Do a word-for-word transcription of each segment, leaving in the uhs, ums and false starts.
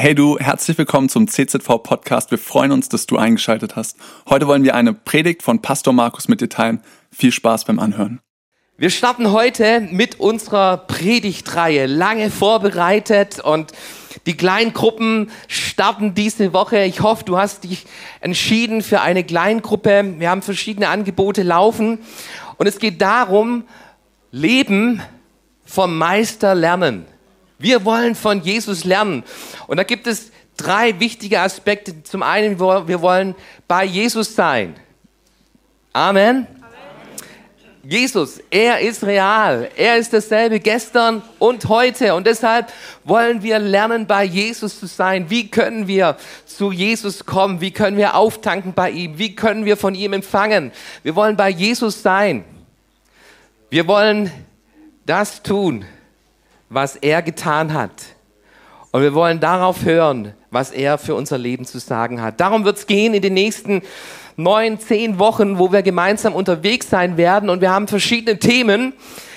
Hey du, herzlich willkommen zum C Z V-Podcast. Wir freuen uns, dass du eingeschaltet hast. Heute wollen wir eine Predigt von Pastor Markus mit dir teilen. Viel Spaß beim Anhören. Wir starten heute mit unserer Predigtreihe, lange vorbereitet, und die Kleingruppen starten diese Woche. Ich hoffe, du hast dich entschieden für eine Kleingruppe. Wir haben verschiedene Angebote laufen und es geht darum, Leben vom Meister lernen. Wir wollen von Jesus lernen und da gibt es drei wichtige Aspekte. Zum einen, wir wollen bei Jesus sein. Amen. Jesus, er ist real, er ist dasselbe gestern und heute und deshalb wollen wir lernen, bei Jesus zu sein. Wie können wir zu Jesus kommen? Wie können wir auftanken bei ihm? Wie können wir von ihm empfangen? Wir wollen bei Jesus sein. Wir wollen das tun, was er getan hat, und wir wollen darauf hören, was er für unser Leben zu sagen hat. Darum wird es gehen in den nächsten neun, zehn Wochen, wo wir gemeinsam unterwegs sein werden. Und wir haben verschiedene Themen,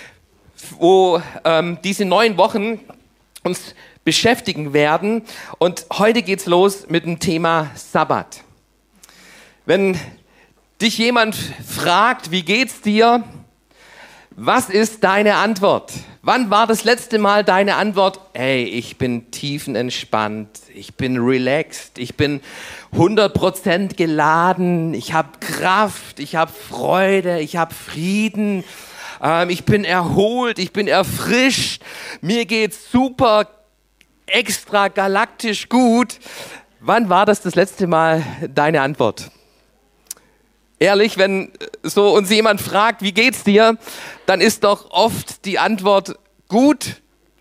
wo ähm, diese neun Wochen uns beschäftigen werden. Und heute geht's los mit dem Thema Sabbat. Wenn dich jemand fragt, wie geht's dir? Was ist deine Antwort? Wann war das letzte Mal deine Antwort? Hey, ich bin tiefenentspannt, ich bin relaxed, ich bin hundert Prozent geladen, ich habe Kraft, ich habe Freude, ich habe Frieden, ähm, ich bin erholt, ich bin erfrischt, mir geht's super, extra galaktisch gut. Wann war das das letzte Mal deine Antwort? Ehrlich, wenn so uns jemand fragt, wie geht's dir, dann ist doch oft die Antwort gut,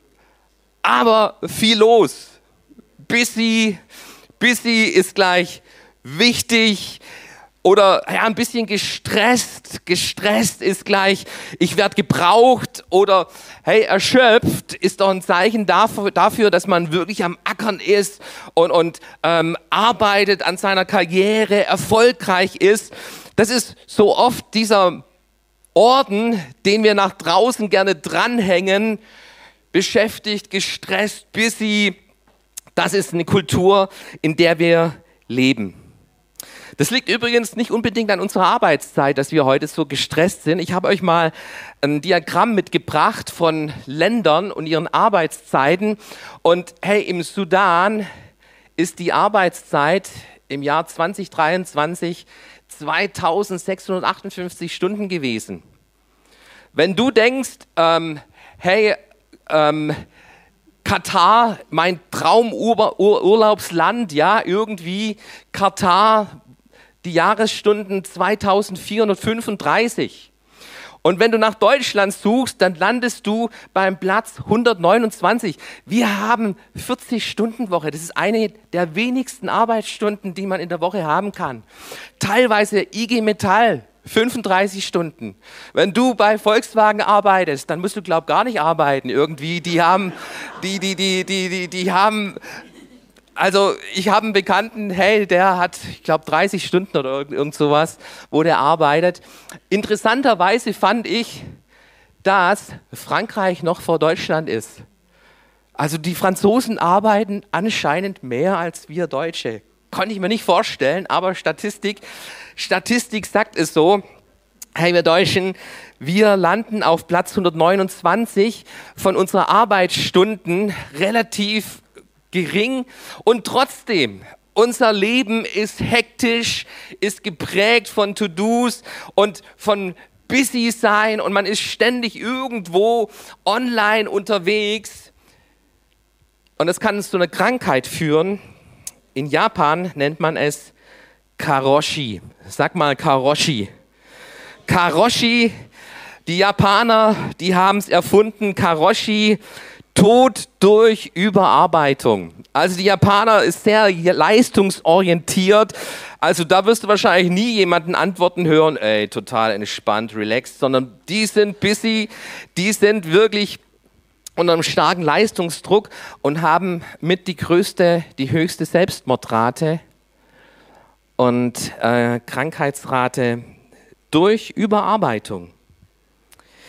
aber viel los. Busy, busy ist gleich wichtig, oder ja, ein bisschen gestresst, gestresst ist gleich, ich werde gebraucht, oder hey, erschöpft ist doch ein Zeichen dafür, dafür dass man wirklich am Ackern ist und, und ähm, arbeitet an seiner Karriere, erfolgreich ist. Das ist so oft dieser Orden, den wir nach draußen gerne dranhängen, beschäftigt, gestresst, busy. Das ist eine Kultur, in der wir leben. Das liegt übrigens nicht unbedingt an unserer Arbeitszeit, dass wir heute so gestresst sind. Ich habe euch mal ein Diagramm mitgebracht von Ländern und ihren Arbeitszeiten. Und hey, im Sudan ist die Arbeitszeit im Jahr zwanzig dreiundzwanzig zweitausendsechshundertachtundfünfzig Stunden gewesen. Wenn du denkst, ähm, hey, ähm, Katar, mein Traumurlaubsland, ja, irgendwie Katar, die Jahresstunden zweitausendvierhundertfünfunddreißig. Und wenn du nach Deutschland suchst, dann landest du beim Platz hundertneunundzwanzig. Wir haben vierzig-Stunden-Woche. Das ist eine der wenigsten Arbeitsstunden, die man in der Woche haben kann. Teilweise I G Metall, fünfunddreißig Stunden. Wenn du bei Volkswagen arbeitest, dann musst du, glaub, gar nicht arbeiten irgendwie. Die haben, die, die, die, die, die, die haben... Also ich habe einen Bekannten, hey, der hat, ich glaube, dreißig Stunden oder irgend, irgend sowas, wo der arbeitet. Interessanterweise fand ich, dass Frankreich noch vor Deutschland ist. Also die Franzosen arbeiten anscheinend mehr als wir Deutsche. Konnte ich mir nicht vorstellen, aber Statistik, Statistik sagt es so. Hey, wir Deutschen, wir landen auf Platz hundertneunundzwanzig von unserer Arbeitsstunden, relativ gering, und trotzdem, unser Leben ist hektisch, ist geprägt von To-Dos und von busy sein, und man ist ständig irgendwo online unterwegs, und das kann zu einer Krankheit führen. In Japan nennt man es Karoshi. Sag mal Karoshi. Karoshi, die Japaner, die haben es erfunden, Karoshi, Tod durch Überarbeitung. Also die Japaner ist sehr leistungsorientiert. Also da wirst du wahrscheinlich nie jemanden antworten hören, ey, total entspannt, relaxed, sondern die sind busy, die sind wirklich unter einem starken Leistungsdruck und haben mit die größte, die höchste Selbstmordrate und äh, Krankheitsrate durch Überarbeitung.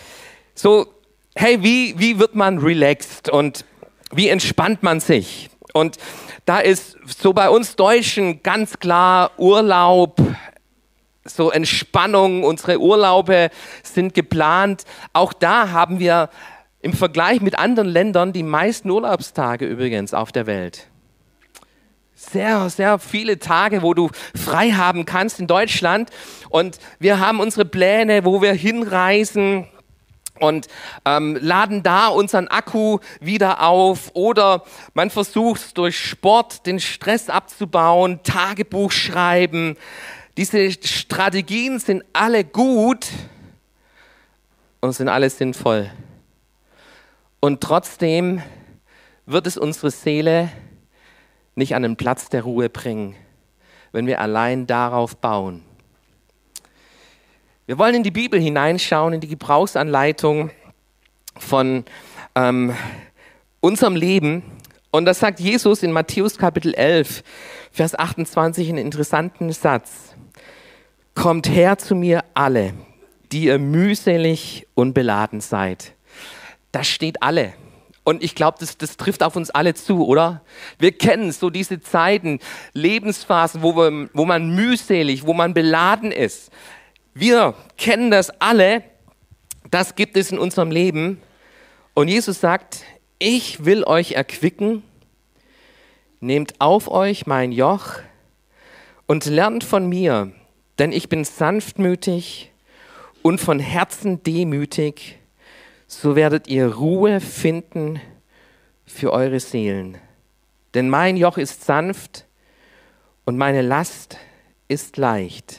So, hey, wie, wie wird man relaxed und wie entspannt man sich? Und da ist so bei uns Deutschen ganz klar Urlaub, so Entspannung, unsere Urlaube sind geplant. Auch da haben wir im Vergleich mit anderen Ländern die meisten Urlaubstage übrigens auf der Welt. Sehr, sehr viele Tage, wo du frei haben kannst in Deutschland. Und wir haben unsere Pläne, wo wir hinreisen und ähm, laden da unseren Akku wieder auf. Oder man versucht durch Sport den Stress abzubauen, Tagebuch schreiben. Diese Strategien sind alle gut und sind alle sinnvoll. Und trotzdem wird es unsere Seele nicht an den Platz der Ruhe bringen, wenn wir allein darauf bauen. Wir wollen in die Bibel hineinschauen, in die Gebrauchsanleitung von ähm, unserem Leben. Und das sagt Jesus in Matthäus Kapitel elf, Vers achtundzwanzig, einen interessanten Satz. Kommt her zu mir alle, die ihr mühselig und beladen seid. Da steht alle. Und ich glaube, das, das trifft auf uns alle zu, oder? Wir kennen so diese Zeiten, Lebensphasen, wo, wir, wo man mühselig, wo man beladen ist. Wir kennen das alle. Das gibt es in unserem Leben. Und Jesus sagt, ich will euch erquicken. Nehmt auf euch mein Joch und lernt von mir, denn ich bin sanftmütig und von Herzen demütig. So werdet ihr Ruhe finden für eure Seelen. Denn mein Joch ist sanft und meine Last ist leicht.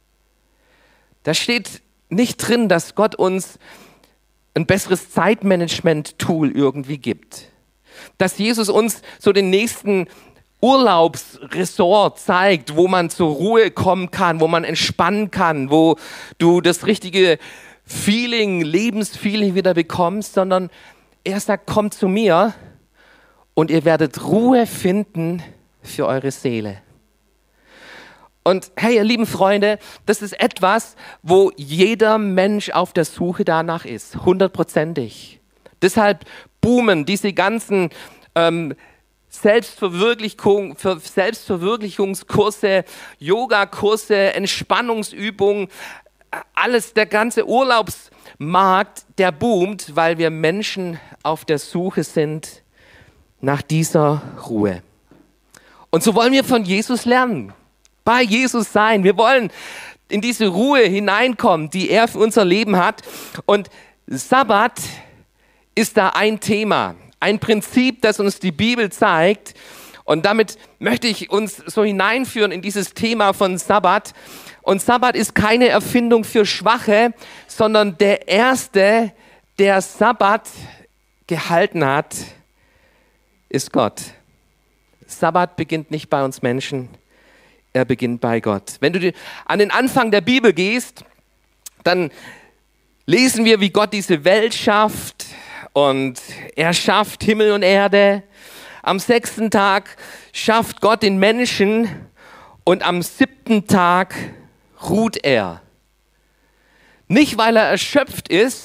Da steht nicht drin, dass Gott uns ein besseres Zeitmanagement-Tool irgendwie gibt. Dass Jesus uns so den nächsten Urlaubsresort zeigt, wo man zur Ruhe kommen kann, wo man entspannen kann, wo du das richtige Feeling, Lebensfeeling wieder bekommst, sondern er sagt, kommt zu mir und ihr werdet Ruhe finden für eure Seele. Und hey, ihr lieben Freunde, das ist etwas, wo jeder Mensch auf der Suche danach ist, hundertprozentig. Deshalb boomen diese ganzen ähm, Selbstverwirklichung, für Selbstverwirklichungskurse, Yogakurse, Entspannungsübungen, alles, der ganze Urlaubsmarkt, der boomt, weil wir Menschen auf der Suche sind nach dieser Ruhe. Und so wollen wir von Jesus lernen, bei Jesus sein. Wir wollen in diese Ruhe hineinkommen, die er für unser Leben hat. Und Sabbat ist da ein Thema, ein Prinzip, das uns die Bibel zeigt. Und damit möchte ich uns so hineinführen in dieses Thema von Sabbat. Und Sabbat ist keine Erfindung für Schwache, sondern der Erste, der Sabbat gehalten hat, ist Gott. Sabbat beginnt nicht bei uns Menschen, er beginnt bei Gott. Wenn du an den Anfang der Bibel gehst, dann lesen wir, wie Gott diese Welt schafft und er schafft Himmel und Erde. Am sechsten Tag schafft Gott den Menschen und am siebten Tag ruht er. Nicht, weil er erschöpft ist,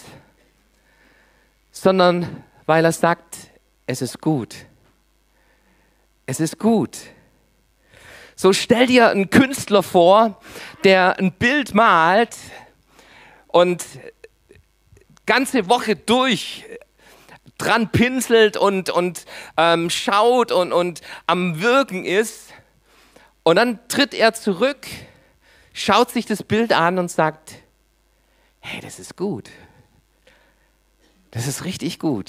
sondern weil er sagt, es ist gut. Es ist gut. So stell dir einen Künstler vor, der ein Bild malt und ganze Woche durch dran pinselt und, und ähm, schaut und, und am Wirken ist. Und dann tritt er zurück, schaut sich das Bild an und sagt, hey, das ist gut. Das ist richtig gut.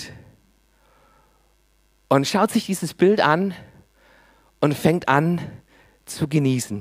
Und schaut sich dieses Bild an und fängt an zu genießen.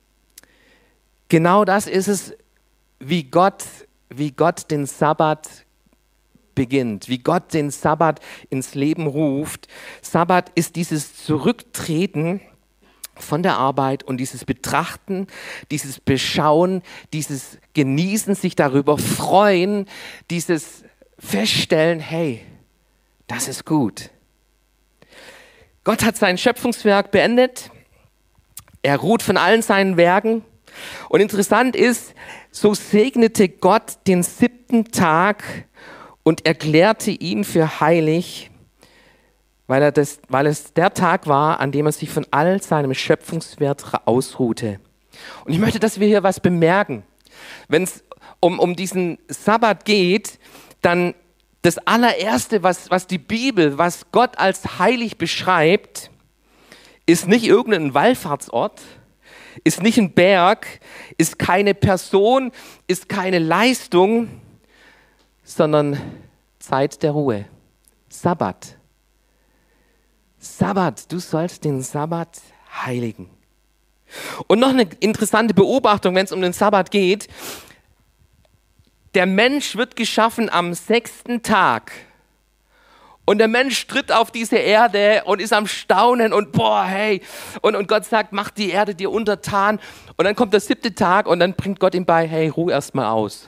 Genau das ist es, wie Gott, wie Gott den Sabbat beginnt, wie Gott den Sabbat ins Leben ruft. Sabbat ist dieses Zurücktreten von der Arbeit und dieses Betrachten, dieses Beschauen, dieses Genießen, sich darüber freuen, dieses Feststellen, hey, das ist gut. Gott hat sein Schöpfungswerk beendet. Er ruht von allen seinen Werken. Und interessant ist, so segnete Gott den siebten. siebten. Tag und erklärte ihn für heilig, weil, er das, weil es der Tag war, an dem er sich von all seinem Schöpfungswert ausruhte. Und ich möchte, dass wir hier was bemerken. Wenn es um, um diesen Sabbat geht, dann das allererste, was, was die Bibel, was Gott als heilig beschreibt, ist nicht irgendein Wallfahrtsort, ist nicht ein Berg, ist keine Person, ist keine Leistung, sondern Zeit der Ruhe. Sabbat. Sabbat, du sollst den Sabbat heiligen. Und noch eine interessante Beobachtung, wenn es um den Sabbat geht. Der Mensch wird geschaffen am sechsten Tag. Und der Mensch tritt auf diese Erde und ist am Staunen und boah, hey. Und, und Gott sagt, mach die Erde dir untertan. Und dann kommt der siebte Tag und dann bringt Gott ihm bei, hey, ruh erst mal aus.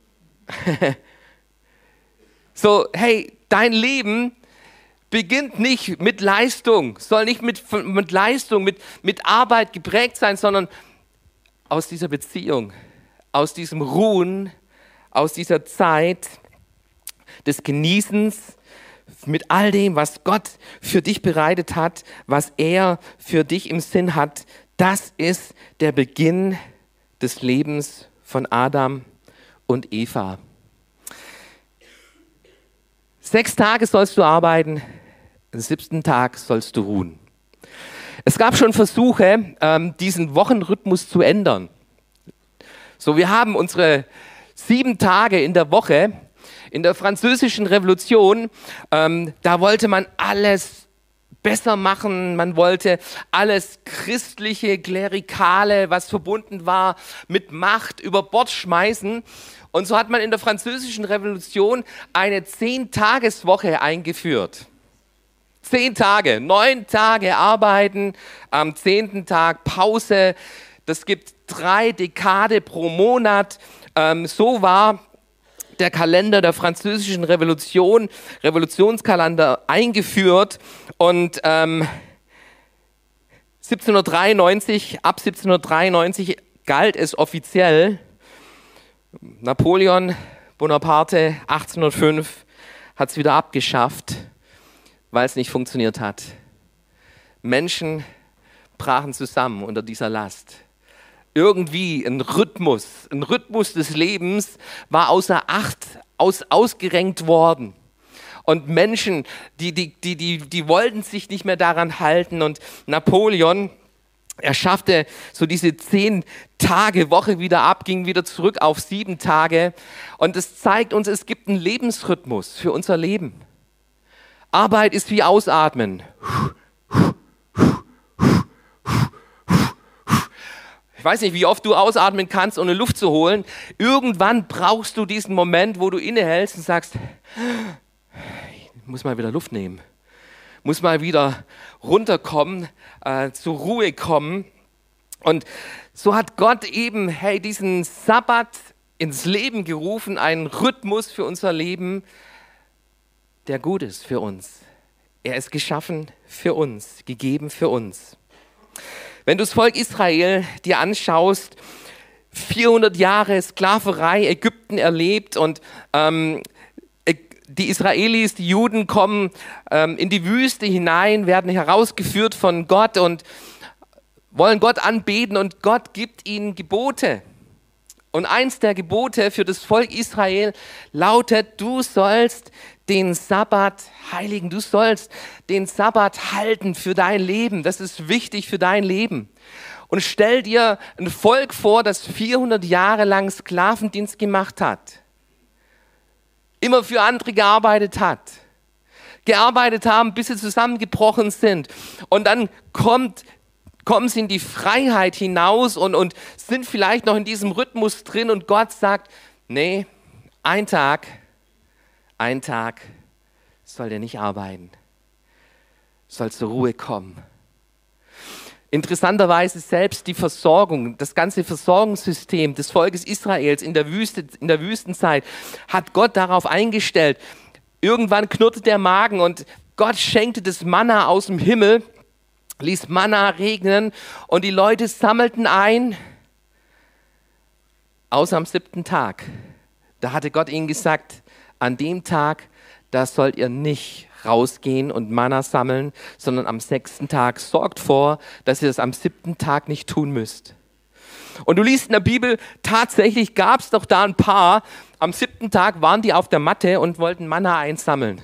So, hey, dein Leben beginnt nicht mit Leistung, soll nicht mit, mit Leistung, mit, mit Arbeit geprägt sein, sondern aus dieser Beziehung, aus diesem Ruhen, aus dieser Zeit des Genießens, mit all dem, was Gott für dich bereitet hat, was er für dich im Sinn hat. Das ist der Beginn des Lebens von Adam und Eva. Sechs Tage sollst du arbeiten, am siebten Tag sollst du ruhen. Es gab schon Versuche, diesen Wochenrhythmus zu ändern. So, wir haben unsere sieben Tage in der Woche. In der Französischen Revolution, ähm, da wollte man alles besser machen, man wollte alles Christliche, Klerikale, was verbunden war mit Macht, über Bord schmeißen. Und so hat man in der Französischen Revolution eine Zehn-Tages-Woche eingeführt. Zehn Tage, neun Tage arbeiten, am zehnten Tag Pause. Das gibt drei Dekade pro Monat. Ähm, so war der Kalender der Französischen Revolution, Revolutionskalender eingeführt und ähm, siebzehnhundertdreiundneunzig, ab siebzehnhundertdreiundneunzig galt es offiziell. Napoleon Bonaparte achtzehnhundertfünf hat es wieder abgeschafft, weil es nicht funktioniert hat. Menschen brachen zusammen unter dieser Last. Irgendwie ein Rhythmus, ein Rhythmus des Lebens war außer Acht aus, ausgerenkt worden. Und Menschen, die, die, die, die, die wollten sich nicht mehr daran halten. Und Napoleon, er schaffte so diese Zehn-Tage-Woche wieder ab, ging wieder zurück auf sieben Tage. Und das zeigt uns, es gibt einen Lebensrhythmus für unser Leben. Arbeit ist wie Ausatmen. Ich weiß nicht, wie oft du ausatmen kannst, ohne Luft zu holen. Irgendwann brauchst du diesen Moment, wo du innehältst und sagst, ich muss mal wieder Luft nehmen, muss mal wieder runterkommen, äh, zur Ruhe kommen. Und so hat Gott eben, hey, diesen Sabbat ins Leben gerufen, einen Rhythmus für unser Leben, der gut ist für uns. Er ist geschaffen für uns, gegeben für uns. Wenn du das Volk Israel dir anschaust, vierhundert Jahre Sklaverei Ägypten erlebt und ähm, die Israelis, die Juden kommen ähm, in die Wüste hinein, werden herausgeführt von Gott und wollen Gott anbeten und Gott gibt ihnen Gebote. Und eins der Gebote für das Volk Israel lautet, du sollst den Sabbat heiligen, du sollst den Sabbat halten für dein Leben. Das ist wichtig für dein Leben. Und stell dir ein Volk vor, das vierhundert Jahre lang Sklavendienst gemacht hat. Immer für andere gearbeitet hat. Gearbeitet haben, bis sie zusammengebrochen sind. Und dann kommt kommen sie in die Freiheit hinaus und, und sind vielleicht noch in diesem Rhythmus drin und Gott sagt, nee, ein Tag, ein Tag soll der nicht arbeiten, soll zur Ruhe kommen. Interessanterweise selbst die Versorgung, das ganze Versorgungssystem des Volkes Israels in der Wüste, in der Wüstenzeit hat Gott darauf eingestellt. Irgendwann knurrte der Magen und Gott schenkte das Manna aus dem Himmel, ließ Manna regnen und die Leute sammelten ein, außer am siebten Tag. Da hatte Gott ihnen gesagt, an dem Tag, da sollt ihr nicht rausgehen und Manna sammeln, sondern am sechsten Tag. Sorgt vor, dass ihr das am siebten Tag nicht tun müsst. Und du liest in der Bibel, tatsächlich gab es doch da ein paar, am siebten Tag waren die auf der Matte und wollten Manna einsammeln.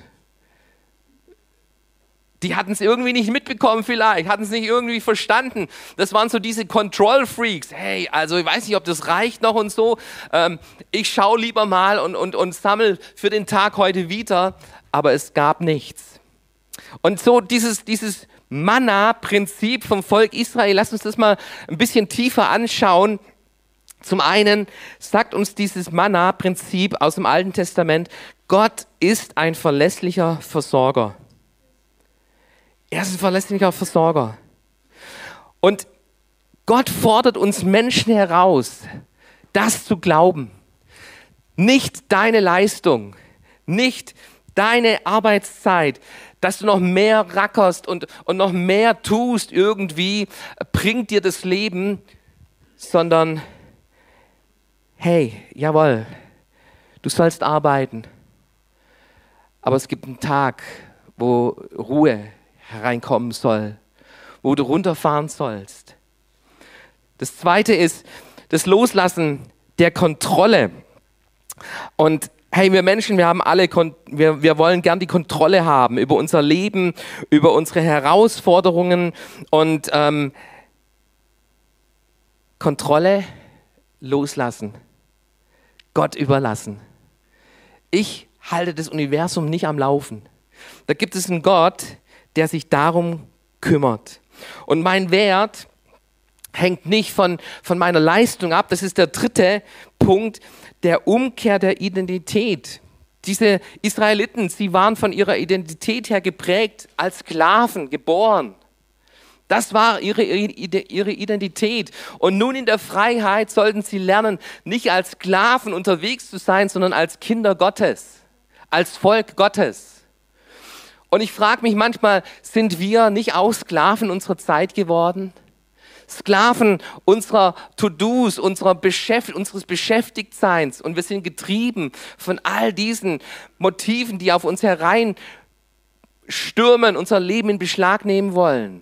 Die hatten es irgendwie nicht mitbekommen vielleicht, hatten es nicht irgendwie verstanden. Das waren so diese Control-Freaks. Hey, also ich weiß nicht, ob das reicht noch und so. Ähm, ich schaue lieber mal und, und, und sammle für den Tag heute wieder. Aber es gab nichts. Und so dieses, dieses Manna-Prinzip vom Volk Israel, lass uns das mal ein bisschen tiefer anschauen. Zum einen sagt uns dieses Manna-Prinzip aus dem Alten Testament, Gott ist ein verlässlicher Versorger. Er ist ein verlässlicher Versorger. Und Gott fordert uns Menschen heraus, das zu glauben. Nicht deine Leistung, nicht deine Arbeitszeit, dass du noch mehr rackerst und, und noch mehr tust irgendwie, bringt dir das Leben, sondern hey, jawohl, du sollst arbeiten, aber es gibt einen Tag, wo Ruhe hereinkommen soll, wo du runterfahren sollst. Das zweite ist das Loslassen der Kontrolle. Und hey, wir Menschen, wir haben alle, wir, wir wollen gern die Kontrolle haben über unser Leben, über unsere Herausforderungen und ähm, Kontrolle loslassen, Gott überlassen. Ich halte das Universum nicht am Laufen. Da gibt es einen Gott, der sich darum kümmert. Und mein Wert hängt nicht von, von meiner Leistung ab. Das ist der dritte Punkt, der Umkehr der Identität. Diese Israeliten, sie waren von ihrer Identität her geprägt, als Sklaven geboren. Das war ihre, ihre Identität. Und nun in der Freiheit sollten sie lernen, nicht als Sklaven unterwegs zu sein, sondern als Kinder Gottes, als Volk Gottes. Und ich frage mich manchmal, sind wir nicht auch Sklaven unserer Zeit geworden? Sklaven unserer To-Dos, unserer Beschäft- unseres Beschäftigtseins. Und wir sind getrieben von all diesen Motiven, die auf uns hereinstürmen, unser Leben in Beschlag nehmen wollen.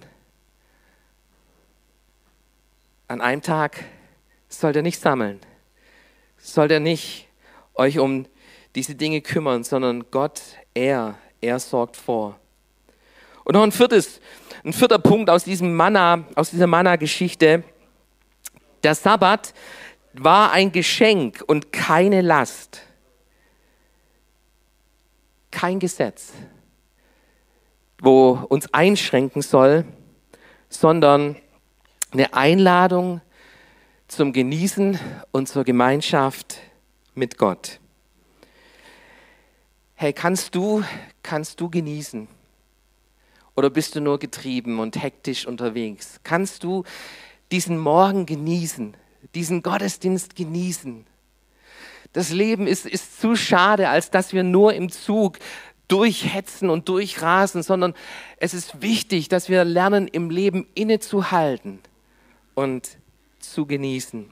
An einem Tag sollt ihr nicht sammeln, sollt ihr nicht euch um diese Dinge kümmern, sondern Gott, er, er sorgt vor. Und noch ein viertes, ein vierter Punkt aus diesem Manna, aus dieser Manna-Geschichte. Der Sabbat war ein Geschenk und keine Last. Kein Gesetz, wo uns einschränken soll, sondern eine Einladung zum Genießen und zur Gemeinschaft mit Gott. Hey, kannst du, kannst du genießen? Oder bist du nur getrieben und hektisch unterwegs? Kannst du diesen Morgen genießen, diesen Gottesdienst genießen? Das Leben ist, ist zu schade, als dass wir nur im Zug durchhetzen und durchrasen, sondern es ist wichtig, dass wir lernen, im Leben innezuhalten und zu genießen.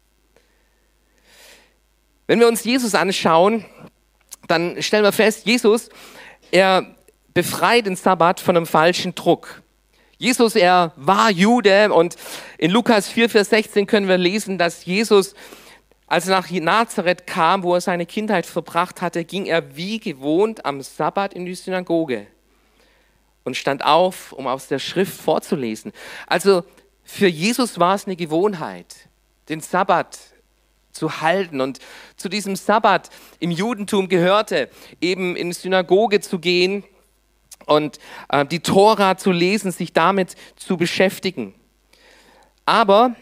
Wenn wir uns Jesus anschauen, dann stellen wir fest, Jesus, er befreit den Sabbat von einem falschen Druck. Jesus, er war Jude und in Lukas vier, Vers sechzehn können wir lesen, dass Jesus, als er nach Nazareth kam, wo er seine Kindheit verbracht hatte, ging er wie gewohnt am Sabbat in die Synagoge und stand auf, um aus der Schrift vorzulesen. Also für Jesus war es eine Gewohnheit, den Sabbat zu halten. Und zu diesem Sabbat im Judentum gehörte, eben in die Synagoge zu gehen und äh, die Tora zu lesen, sich damit zu beschäftigen. Aber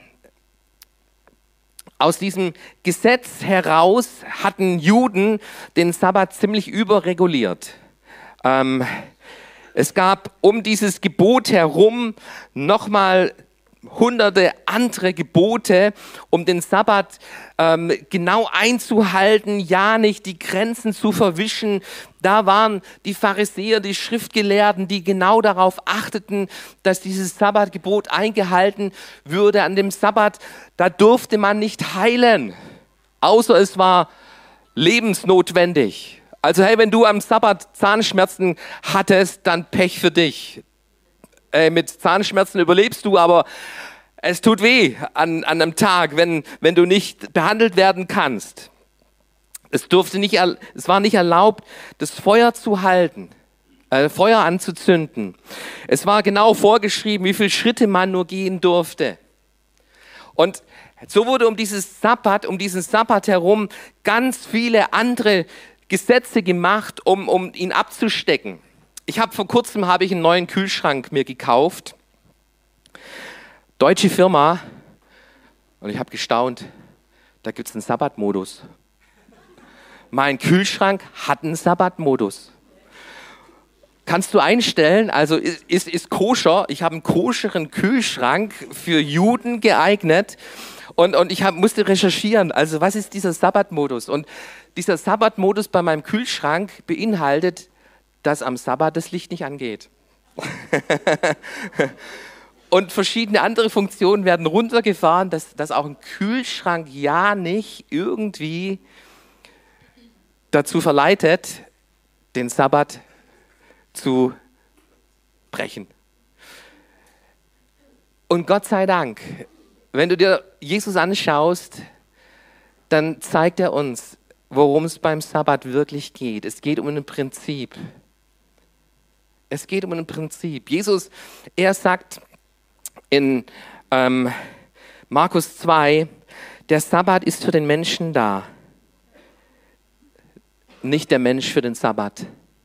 aus diesem Gesetz heraus hatten Juden den Sabbat ziemlich überreguliert. Ähm, es gab um dieses Gebot herum nochmal hunderte andere Gebote, um den Sabbat ähm, genau einzuhalten, ja nicht die Grenzen zu verwischen. Da waren die Pharisäer, die Schriftgelehrten, die genau darauf achteten, dass dieses Sabbatgebot eingehalten würde. An dem Sabbat, da durfte man nicht heilen, außer es war lebensnotwendig. Also hey, wenn du am Sabbat Zahnschmerzen hattest, dann Pech für dich. Äh, mit Zahnschmerzen überlebst du, aber es tut weh an, an einem Tag, wenn, wenn du nicht behandelt werden kannst. Es, durfte nicht, es war nicht erlaubt, das Feuer zu halten, äh, Feuer anzuzünden. Es war genau vorgeschrieben, wie viele Schritte man nur gehen durfte. Und so wurde um dieses Sabbat, um diesen Sabbat herum ganz viele andere Gesetze gemacht, um, um ihn abzustecken. Ich habe vor kurzem habe ich einen neuen Kühlschrank mir gekauft. Deutsche Firma. Und ich habe gestaunt, da gibt es einen Sabbatmodus. Mein Kühlschrank hat einen Sabbatmodus. Kannst du einstellen, also ist, ist, ist koscher. Ich habe einen koscheren Kühlschrank für Juden geeignet. Und, und ich hab, musste recherchieren, also was ist dieser Sabbatmodus? Und dieser Sabbatmodus bei meinem Kühlschrank beinhaltet, dass am Sabbat das Licht nicht angeht. Und verschiedene andere Funktionen werden runtergefahren, dass, dass auch ein Kühlschrank ja nicht irgendwie dazu verleitet, den Sabbat zu brechen. Und Gott sei Dank, wenn du dir Jesus anschaust, dann zeigt er uns, worum es beim Sabbat wirklich geht. Es geht um ein Prinzip. Es geht um ein Prinzip. Jesus, er sagt in ähm, Markus zwei, der Sabbat ist für den Menschen da, nicht der Mensch für den Sabbat.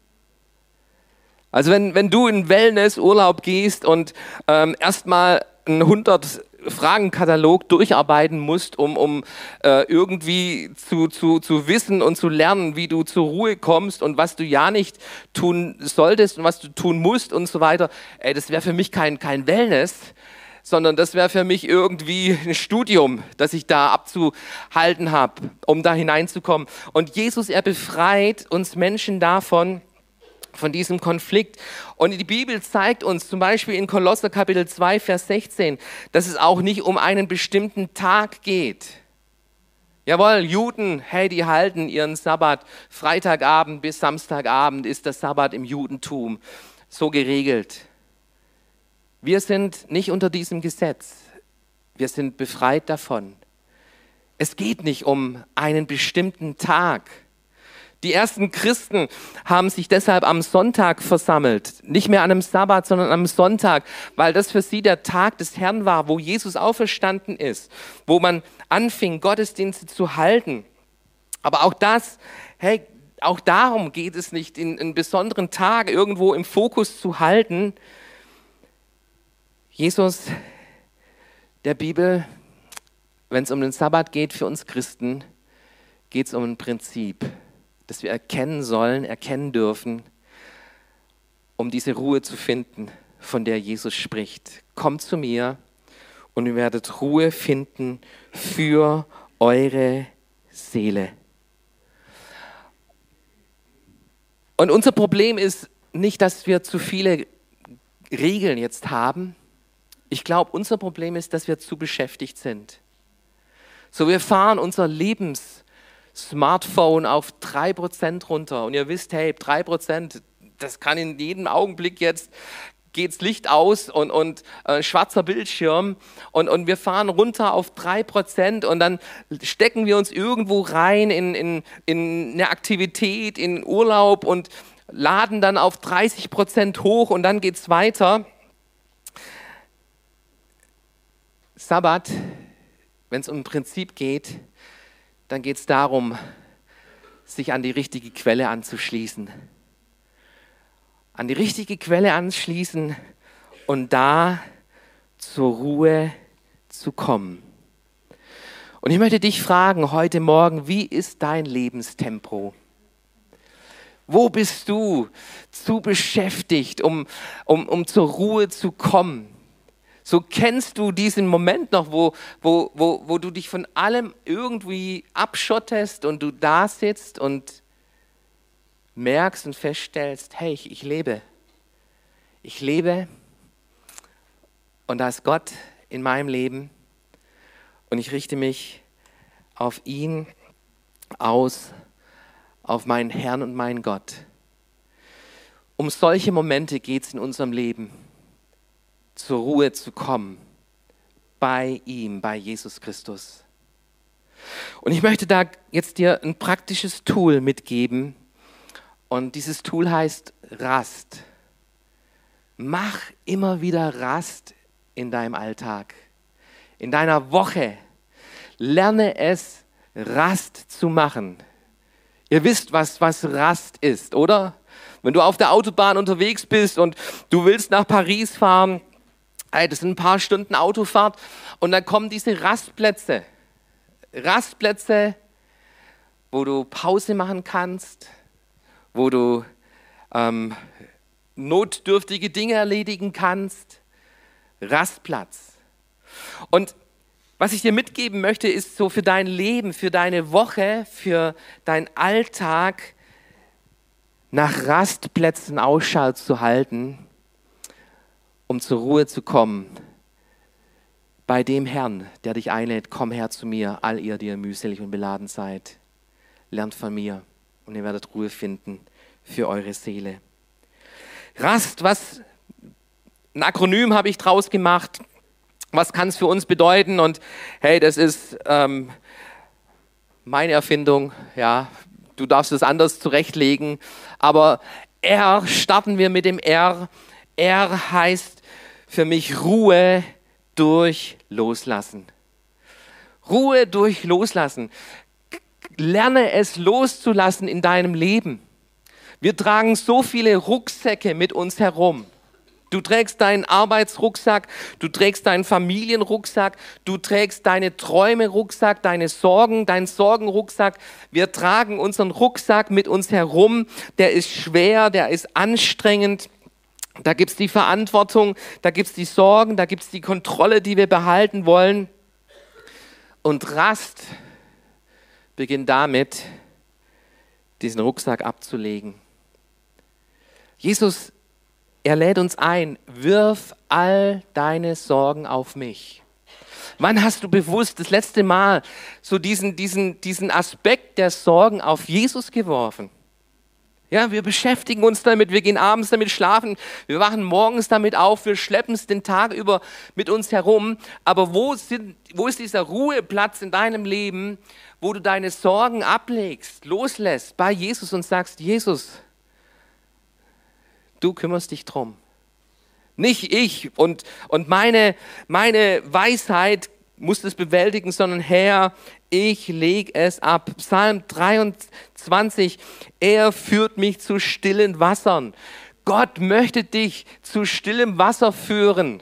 Also wenn, wenn du in Wellness-Urlaub gehst und ähm, erstmal einen hundert-Fragen-Katalog durcharbeiten musst, um, um äh, irgendwie zu, zu, zu wissen und zu lernen, wie du zur Ruhe kommst und was du ja nicht tun solltest und was du tun musst und so weiter, ey, das wäre für mich kein, kein Wellness, sondern das wäre für mich irgendwie ein Studium, das ich da abzuhalten habe, um da hineinzukommen. Und Jesus, er befreit uns Menschen davon, von diesem Konflikt. Und die Bibel zeigt uns zum Beispiel in Kolosser Kapitel zwei, Vers sechzehn, dass es auch nicht um einen bestimmten Tag geht. Jawohl, Juden, hey, die halten ihren Sabbat. Freitagabend bis Samstagabend ist der Sabbat im Judentum so geregelt. Wir sind nicht unter diesem Gesetz. Wir sind befreit davon. Es geht nicht um einen bestimmten Tag. Die ersten Christen haben sich deshalb am Sonntag versammelt. Nicht mehr an einem Sabbat, sondern am Sonntag, weil das für sie der Tag des Herrn war, wo Jesus auferstanden ist, wo man anfing, Gottesdienste zu halten. Aber auch das, hey, auch darum geht es nicht, in einen besonderen Tag irgendwo im Fokus zu halten. Jesus, der Bibel, wenn es um den Sabbat geht für uns Christen, geht es um ein Prinzip, das wir erkennen sollen, erkennen dürfen, um diese Ruhe zu finden, von der Jesus spricht. Kommt zu mir und ihr werdet Ruhe finden für eure Seele. Und unser Problem ist nicht, dass wir zu viele Regeln jetzt haben. Ich glaube, unser Problem ist, dass wir zu beschäftigt sind. So, wir fahren unser Lebens-Smartphone auf drei Prozent runter. Und ihr wisst, hey, drei Prozent, das kann in jedem Augenblick jetzt, geht's Licht aus und, und äh, schwarzer Bildschirm. Und, und wir fahren runter auf drei Prozent und dann stecken wir uns irgendwo rein in, in, in eine Aktivität, in Urlaub und laden dann auf dreißig Prozent hoch und dann geht's weiter. Sabbat, wenn es um ein Prinzip geht, dann geht es darum, sich an die richtige Quelle anzuschließen. An die richtige Quelle anschließen und da zur Ruhe zu kommen. Und ich möchte dich fragen heute Morgen, wie ist dein Lebenstempo? Wo bist du zu beschäftigt, um, um, um zur Ruhe zu kommen? So kennst du diesen Moment noch, wo, wo, wo, wo du dich von allem irgendwie abschottest und du da sitzt und merkst und feststellst, hey, ich, ich lebe. Ich lebe und da ist Gott in meinem Leben und ich richte mich auf ihn aus auf meinen Herrn und meinen Gott. Um solche Momente geht es in unserem Leben, zur Ruhe zu kommen, bei ihm, bei Jesus Christus. Und ich möchte da jetzt dir ein praktisches Tool mitgeben. Und dieses Tool heißt Rast. Mach immer wieder Rast in deinem Alltag, in deiner Woche. Lerne es, Rast zu machen. Ihr wisst, was, was Rast ist, oder? Wenn du auf der Autobahn unterwegs bist und du willst nach Paris fahren, ey, das sind ein paar Stunden Autofahrt und dann kommen diese Rastplätze. Rastplätze, wo du Pause machen kannst, wo du ähm, notdürftige Dinge erledigen kannst. Rastplatz. Und was ich dir mitgeben möchte, ist so für dein Leben, für deine Woche, für deinen Alltag, nach Rastplätzen Ausschau zu halten, um zur Ruhe zu kommen. Bei dem Herrn, der dich einlädt, komm her zu mir, all ihr, die ihr mühselig und beladen seid. Lernt von mir und ihr werdet Ruhe finden für eure Seele. Rast, was, ein Akronym habe ich draus gemacht. Was kann es für uns bedeuten? Und hey, das ist ähm, meine Erfindung, ja. Du darfst es anders zurechtlegen, aber R, starten wir mit dem R. R heißt für mich Ruhe durch Loslassen. Ruhe durch Loslassen. Lerne es loszulassen in deinem Leben. Wir tragen so viele Rucksäcke mit uns herum. Du trägst deinen Arbeitsrucksack, du trägst deinen Familienrucksack, du trägst deine Träume-Rucksack, deine Sorgen, deinen Sorgenrucksack. Wir tragen unseren Rucksack mit uns herum. Der ist schwer, der ist anstrengend. Da gibt es die Verantwortung, da gibt es die Sorgen, da gibt es die Kontrolle, die wir behalten wollen. Und Rast beginnt damit, diesen Rucksack abzulegen. Jesus, er lädt uns ein, wirf all deine Sorgen auf mich. Wann hast du bewusst das letzte Mal so diesen, diesen, diesen Aspekt der Sorgen auf Jesus geworfen? Ja, wir beschäftigen uns damit, wir gehen abends damit schlafen, wir wachen morgens damit auf, wir schleppen es den Tag über mit uns herum. Aber wo, sind, wo ist dieser Ruheplatz in deinem Leben, wo du deine Sorgen ablegst, loslässt bei Jesus und sagst, Jesus, du kümmerst dich drum. Nicht ich und, und meine, meine Weisheit muss das bewältigen, sondern Herr, ich lege es ab. Psalm dreiundzwanzig, er führt mich zu stillen Wassern. Gott möchte dich zu stillem Wasser führen.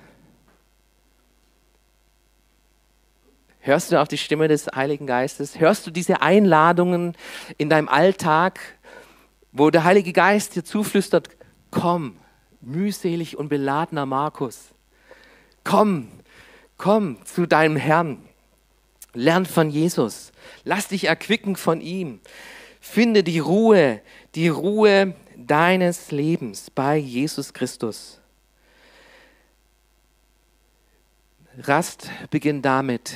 Hörst du auf die Stimme des Heiligen Geistes? Hörst du diese Einladungen in deinem Alltag, wo der Heilige Geist dir zuflüstert, komm, mühselig und beladener Markus, komm, komm zu deinem Herrn, lern von Jesus, lass dich erquicken von ihm, finde die Ruhe, die Ruhe deines Lebens bei Jesus Christus. Rast beginnt damit,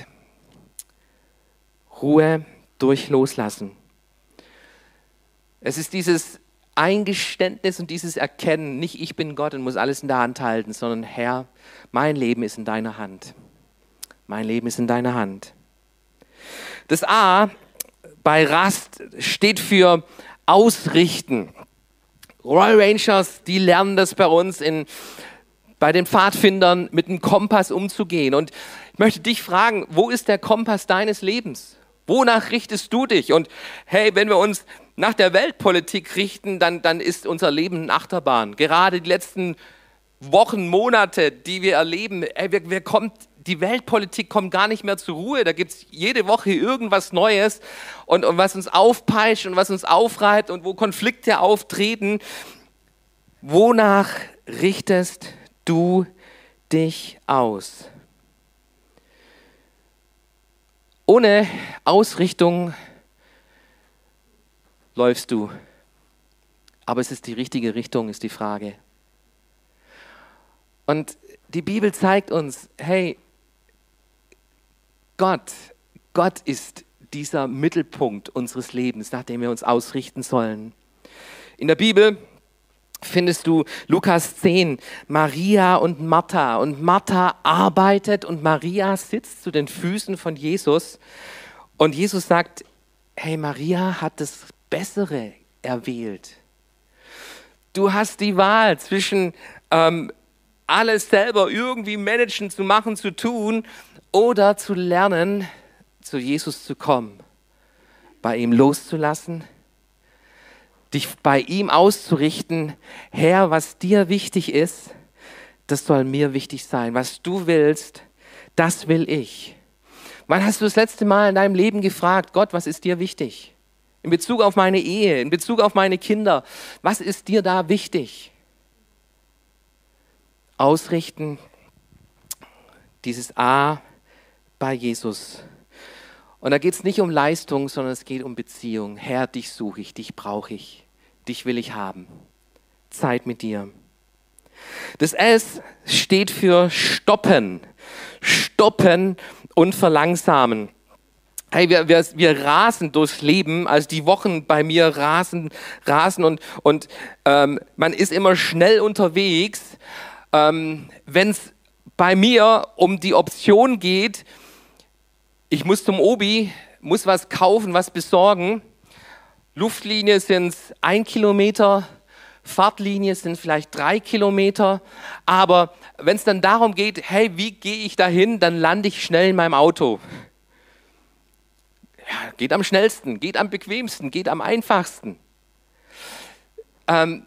Ruhe durch Loslassen. Es ist dieses Eingeständnis und dieses Erkennen, nicht ich bin Gott und muss alles in der Hand halten, sondern Herr, mein Leben ist in deiner Hand. Mein Leben ist in deiner Hand. Das A bei Rast steht für Ausrichten. Royal Rangers, die lernen das bei uns in, bei den Pfadfindern mit dem Kompass umzugehen. Und ich möchte dich fragen, wo ist der Kompass deines Lebens? Wonach richtest du dich? Und hey, wenn wir uns nach der Weltpolitik richten, dann, dann ist unser Leben eine Achterbahn. Gerade die letzten Wochen, Monate, die wir erleben, ey, wir, wir kommt, die Weltpolitik kommt gar nicht mehr zur Ruhe. Da gibt es jede Woche irgendwas Neues und, und was uns aufpeitscht und was uns aufreibt und wo Konflikte auftreten. Wonach richtest du dich aus? Ohne Ausrichtung läufst du. Aber es ist die richtige Richtung, ist die Frage. Und die Bibel zeigt uns, hey, Gott, Gott ist dieser Mittelpunkt unseres Lebens, nach dem wir uns ausrichten sollen. In der Bibel findest du Lukas zehn, Maria und Martha. Und Martha arbeitet und Maria sitzt zu den Füßen von Jesus. Und Jesus sagt, hey, Maria hat das Bessere erwählt. Du hast die Wahl zwischen ähm, alles selber irgendwie managen, zu machen, zu tun oder zu lernen, zu Jesus zu kommen, bei ihm loszulassen, dich bei ihm auszurichten. Herr, was dir wichtig ist, das soll mir wichtig sein. Was du willst, das will ich. Wann hast du das letzte Mal in deinem Leben gefragt, Gott, was ist dir wichtig? In Bezug auf meine Ehe, in Bezug auf meine Kinder, was ist dir da wichtig? Ausrichten, dieses A bei Jesus. Und da geht es nicht um Leistung, sondern es geht um Beziehung. Herr, dich suche ich, dich brauche ich, dich will ich haben. Zeit mit dir. Das S steht für stoppen. Stoppen und verlangsamen. Hey, wir, wir, wir rasen durchs Leben, also die Wochen bei mir rasen, rasen und, und ähm, man ist immer schnell unterwegs. Ähm, wenn es bei mir um die Option geht, ich muss zum Obi, muss was kaufen, was besorgen. Luftlinie sind es ein Kilometer, Fahrtlinie sind vielleicht drei Kilometer. Aber wenn es dann darum geht, hey, wie gehe ich dahin, dann lande ich schnell in meinem Auto. Ja, geht am schnellsten, geht am bequemsten, geht am einfachsten. Ähm,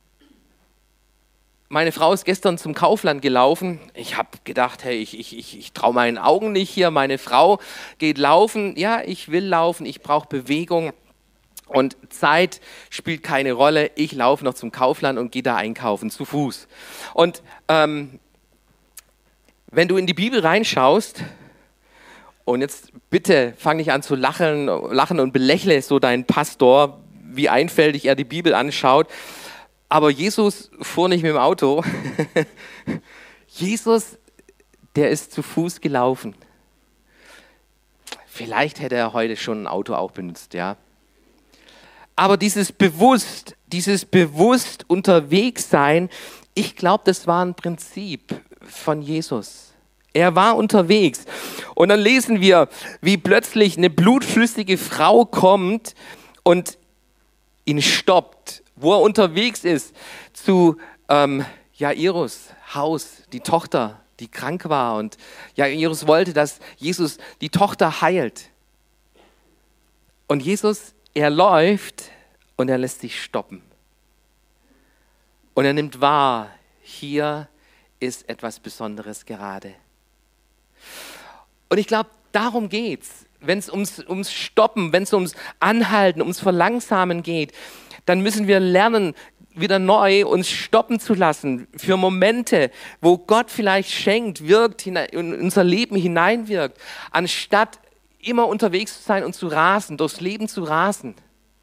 Meine Frau ist gestern zum Kaufland gelaufen. Ich habe gedacht, hey, ich, ich, ich, ich traue meinen Augen nicht hier. Meine Frau geht laufen. Ja, ich will laufen, ich brauche Bewegung. Und Zeit spielt keine Rolle. Ich laufe noch zum Kaufland und gehe da einkaufen, zu Fuß. Und ähm, wenn du in die Bibel reinschaust, und jetzt bitte fang nicht an zu lachen, lachen und belächle so deinen Pastor, wie einfältig er die Bibel anschaut. Aber Jesus fuhr nicht mit dem Auto. Jesus, der ist zu Fuß gelaufen. Vielleicht hätte er heute schon ein Auto auch benutzt, ja. Aber dieses bewusst, dieses bewusst unterwegs sein, ich glaube, das war ein Prinzip von Jesus. Er war unterwegs. Und dann lesen wir, wie plötzlich eine blutflüssige Frau kommt und ihn stoppt, wo er unterwegs ist, zu ähm, Jairus Haus, die Tochter, die krank war. Und Jairus wollte, dass Jesus die Tochter heilt. Und Jesus, er läuft und er lässt sich stoppen. Und er nimmt wahr, hier ist etwas Besonderes gerade. Und ich glaube, darum geht's. Wenn es ums, ums Stoppen, wenn es ums Anhalten, ums Verlangsamen geht, dann müssen wir lernen, wieder neu uns stoppen zu lassen für Momente, wo Gott vielleicht schenkt, wirkt, in unser Leben hineinwirkt, anstatt immer unterwegs zu sein und zu rasen, durchs Leben zu rasen.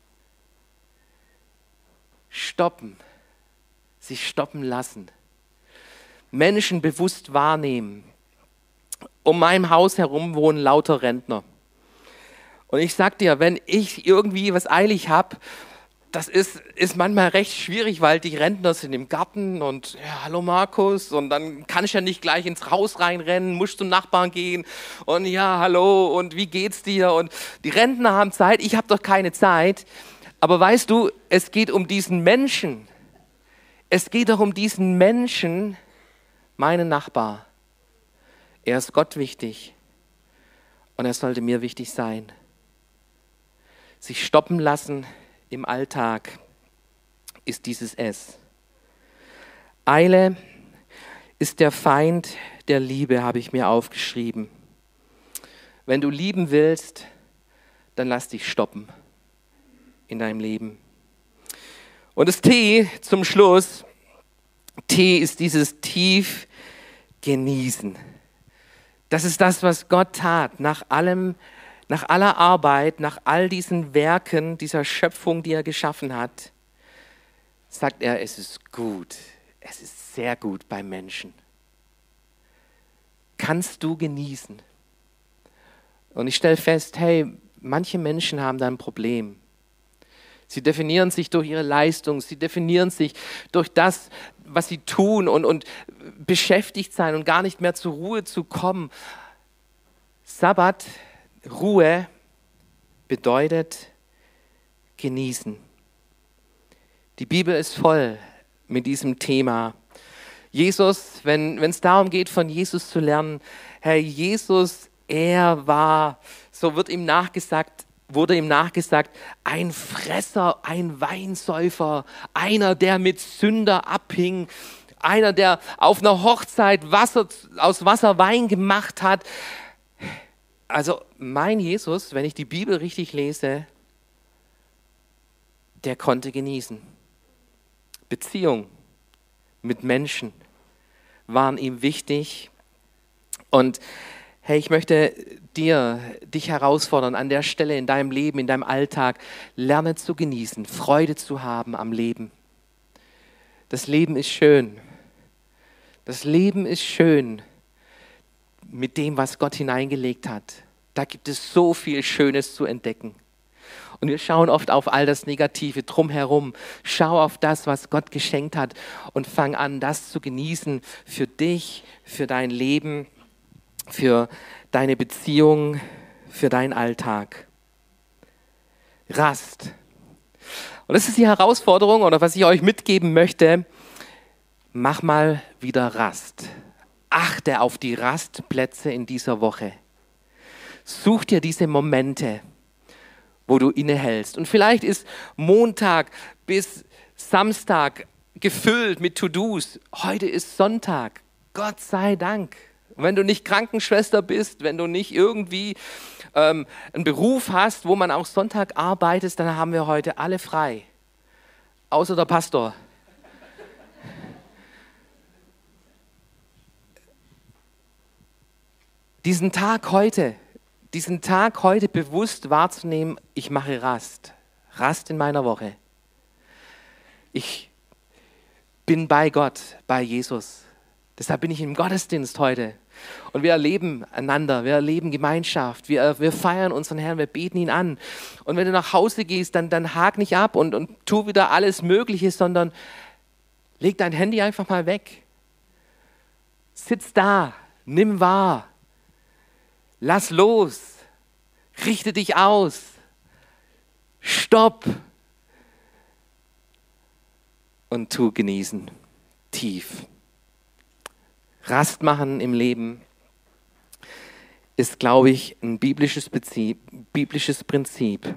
Stoppen, sich stoppen lassen, Menschen bewusst wahrnehmen. Um mein Haus herum wohnen lauter Rentner. Und ich sag dir, wenn ich irgendwie was eilig habe, das ist, ist manchmal recht schwierig, weil die Rentner sind im Garten und ja, hallo Markus, und dann kann ich ja nicht gleich ins Haus reinrennen, muss zum Nachbarn gehen und ja, hallo und wie geht's dir? Und die Rentner haben Zeit, ich habe doch keine Zeit. Aber weißt du, es geht um diesen Menschen. Es geht doch um diesen Menschen, meinen Nachbar. Er ist Gott wichtig und er sollte mir wichtig sein. Sich stoppen lassen im Alltag ist dieses S. Eile ist der Feind der Liebe, habe ich mir aufgeschrieben. Wenn du lieben willst, dann lass dich stoppen in deinem Leben. Und das T zum Schluss, T ist dieses tief genießen. Das ist das, was Gott tat, nach allem, nach aller Arbeit, nach all diesen Werken dieser Schöpfung, die er geschaffen hat, sagt er, es ist gut, es ist sehr gut beim Menschen. Kannst du genießen? Und ich stelle fest, hey, manche Menschen haben da ein Problem. Sie definieren sich durch ihre Leistung, sie definieren sich durch das, was sie tun und, und beschäftigt sein und gar nicht mehr zur Ruhe zu kommen. Sabbat, Ruhe, bedeutet genießen. Die Bibel ist voll mit diesem Thema. Jesus, wenn es darum geht, von Jesus zu lernen, Herr Jesus, er war, so wird ihm nachgesagt, wurde ihm nachgesagt, ein Fresser, ein Weinsäufer, einer, der mit Sünder abhing, einer, der auf einer Hochzeit Wasser, aus Wasser Wein gemacht hat. Also mein Jesus, wenn ich die Bibel richtig lese, der konnte genießen. Beziehung mit Menschen waren ihm wichtig. Und hey, ich möchte dir, dich herausfordern, an der Stelle in deinem Leben, in deinem Alltag, lerne zu genießen, Freude zu haben am Leben. Das Leben ist schön. Das Leben ist schön mit dem, was Gott hineingelegt hat. Da gibt es so viel Schönes zu entdecken. Und wir schauen oft auf all das Negative drumherum. Schau auf das, was Gott geschenkt hat und fang an, das zu genießen für dich, für dein Leben, für deine Beziehung, für deinen Alltag. Rast. Und das ist die Herausforderung oder was ich euch mitgeben möchte. Mach mal wieder Rast. Achte auf die Rastplätze in dieser Woche. Such dir diese Momente, wo du innehältst. Und vielleicht ist Montag bis Samstag gefüllt mit To-Dos. Heute ist Sonntag. Gott sei Dank. Und wenn du nicht Krankenschwester bist, wenn du nicht irgendwie ähm, einen Beruf hast, wo man auch Sonntag arbeitet, dann haben wir heute alle frei. Außer der Pastor. Diesen Tag heute, diesen Tag heute bewusst wahrzunehmen, ich mache Rast. Rast in meiner Woche. Ich bin bei Gott, bei Jesus. Deshalb bin ich im Gottesdienst heute. Und wir erleben einander, wir erleben Gemeinschaft, wir, wir feiern unseren Herrn, wir beten ihn an. Und wenn du nach Hause gehst, dann, dann hak nicht ab und, und tu wieder alles Mögliche, sondern leg dein Handy einfach mal weg. Sitz da, nimm wahr, lass los, richte dich aus, stopp und tu genießen, tief. Rast machen im Leben ist, glaube ich, ein biblisches Prinzip, biblisches Prinzip.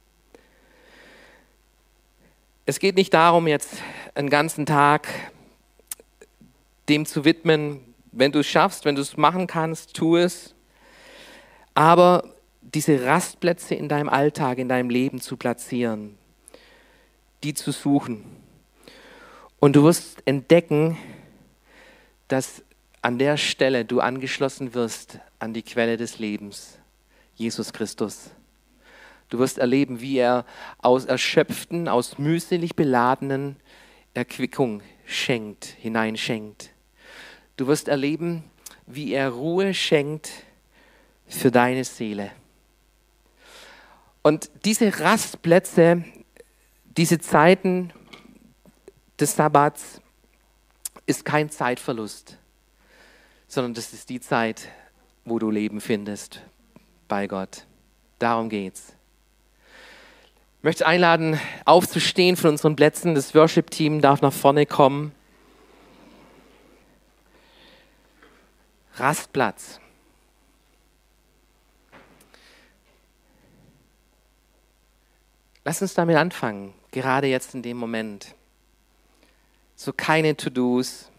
Es geht nicht darum, jetzt einen ganzen Tag dem zu widmen. Wenn du es schaffst, wenn du es machen kannst, tu es. Aber diese Rastplätze in deinem Alltag, in deinem Leben zu platzieren, die zu suchen. Und du wirst entdecken, dass an der Stelle du angeschlossen wirst an die Quelle des Lebens, Jesus Christus. Du wirst erleben, wie er aus erschöpften, aus mühselig beladenen Erquickung schenkt, hineinschenkt. Du wirst erleben, wie er Ruhe schenkt für deine Seele. Und diese Rastplätze, diese Zeiten des Sabbats ist kein Zeitverlust, sondern das ist die Zeit, wo du Leben findest bei Gott. Darum geht's. Ich möchte einladen, aufzustehen von unseren Plätzen. Das Worship-Team darf nach vorne kommen. Rastplatz. Lass uns damit anfangen, gerade jetzt in dem Moment. So keine To-Dos.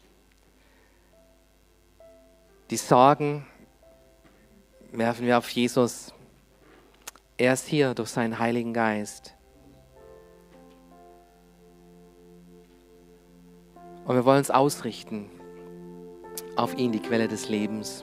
Die Sorgen werfen wir auf Jesus. Er ist hier durch seinen Heiligen Geist. Und wir wollen uns ausrichten auf ihn, die Quelle des Lebens.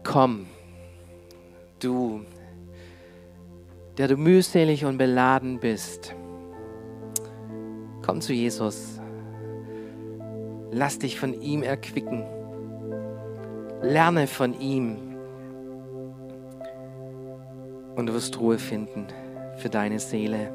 komm, du, der du mühselig und beladen bist. Komm zu Jesus. Lass dich von ihm erquicken. Lerne von ihm. Und du wirst Ruhe finden für deine Seele.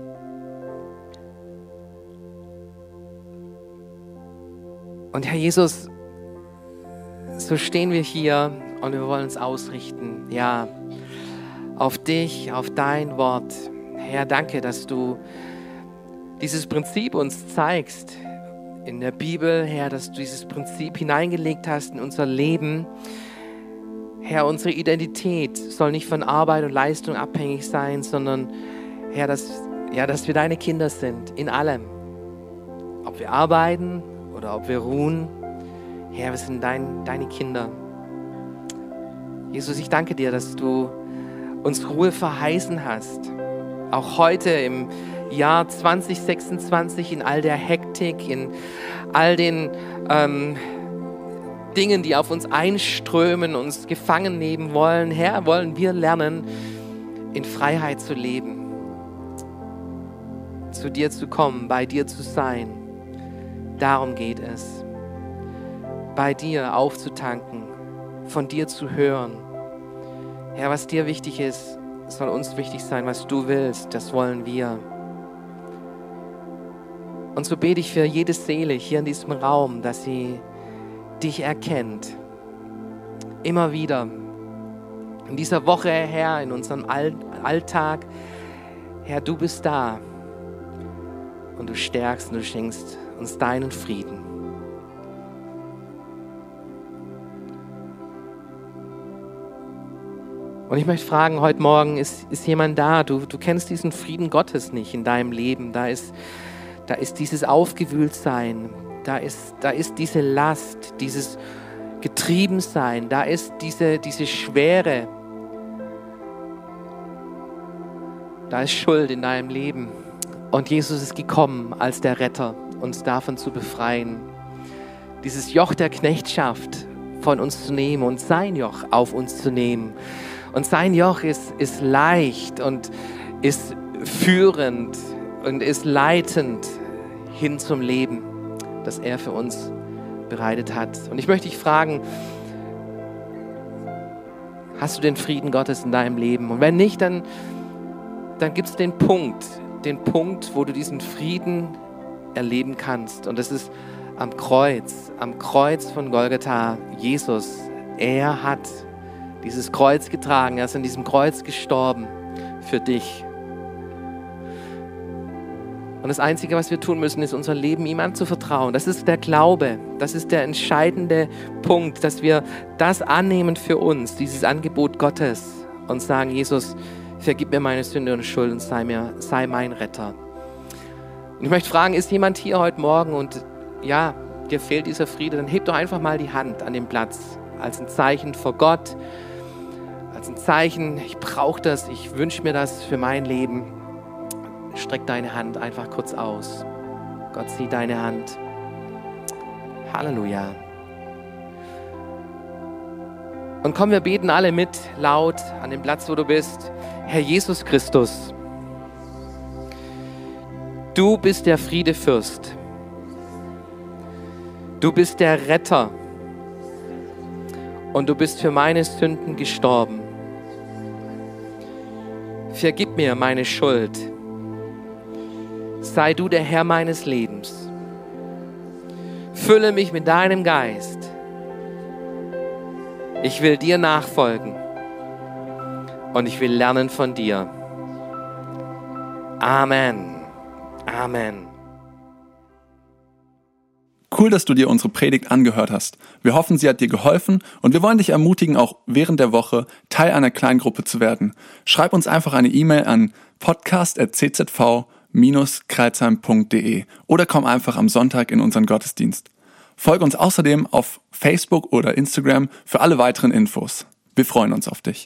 Und Herr Jesus, so stehen wir hier und wir wollen uns ausrichten, ja, auf dich, auf dein Wort. Herr, danke, dass du dieses Prinzip uns zeigst in der Bibel, Herr, dass du dieses Prinzip hineingelegt hast in unser Leben. Herr, unsere Identität soll nicht von Arbeit und Leistung abhängig sein, sondern, Herr, dass, ja, dass wir deine Kinder sind, in allem. Ob wir arbeiten oder ob wir ruhen, Herr, wir sind dein, deine Kinder. Jesus, ich danke dir, dass du uns Ruhe verheißen hast. Auch heute im Jahr zwanzig sechsundzwanzig, in all der Hektik, in all den ähm, Dingen, die auf uns einströmen, uns gefangen nehmen wollen. Herr, wollen wir lernen, in Freiheit zu leben, zu dir zu kommen, bei dir zu sein. Darum geht es. Bei dir aufzutanken, von dir zu hören. Herr, was dir wichtig ist, soll uns wichtig sein. Was du willst, das wollen wir. Und so bete ich für jede Seele hier in diesem Raum, dass sie dich erkennt. Immer wieder. In dieser Woche, Herr, in unserem Alltag. Herr, du bist da. Und du stärkst und du schenkst uns deinen Frieden. Und ich möchte fragen, heute Morgen, ist, ist jemand da? Du, du kennst diesen Frieden Gottes nicht in deinem Leben. Da ist, da ist dieses Aufgewühltsein. Da ist, da ist diese Last, dieses Getriebensein. Da ist diese, diese Schwere. Da ist Schuld in deinem Leben. Und Jesus ist gekommen als der Retter, uns davon zu befreien. Dieses Joch der Knechtschaft von uns zu nehmen und sein Joch auf uns zu nehmen. Und sein Joch ist, ist leicht und ist führend und ist leitend hin zum Leben, das er für uns bereitet hat. Und ich möchte dich fragen, hast du den Frieden Gottes in deinem Leben? Und wenn nicht, dann, dann gibt es den Punkt, den Punkt, wo du diesen Frieden erleben kannst. Und das ist am Kreuz, am Kreuz von Golgatha. Jesus, er hat dieses Kreuz getragen, er ist an diesem Kreuz gestorben für dich. Und das Einzige, was wir tun müssen, ist unser Leben ihm anzuvertrauen. Das ist der Glaube, das ist der entscheidende Punkt, dass wir das annehmen für uns, dieses Angebot Gottes und sagen, Jesus, vergib mir meine Sünde und Schuld und sei, mir, sei mein Retter. Und ich möchte fragen, ist jemand hier heute Morgen und ja, dir fehlt dieser Friede, dann heb doch einfach mal die Hand an den Platz als ein Zeichen vor Gott, als ein Zeichen, ich brauche das, ich wünsche mir das für mein Leben. Streck deine Hand einfach kurz aus. Gott sieht deine Hand. Halleluja. Und komm, wir beten alle mit, laut, an dem Platz, wo du bist. Herr Jesus Christus, du bist der Friedefürst. Du bist der Retter. Und du bist für meine Sünden gestorben. Vergib mir meine Schuld. Sei du der Herr meines Lebens. Fülle mich mit deinem Geist. Ich will dir nachfolgen. Und ich will lernen von dir. Amen. Amen. Cool, dass du dir unsere Predigt angehört hast. Wir hoffen, sie hat dir geholfen und wir wollen dich ermutigen, auch während der Woche Teil einer Kleingruppe zu werden. Schreib uns einfach eine E-Mail an podcast at c z v Bindestrich kreuzheim punkt d e oder komm einfach am Sonntag in unseren Gottesdienst. Folge uns außerdem auf Facebook oder Instagram für alle weiteren Infos. Wir freuen uns auf dich.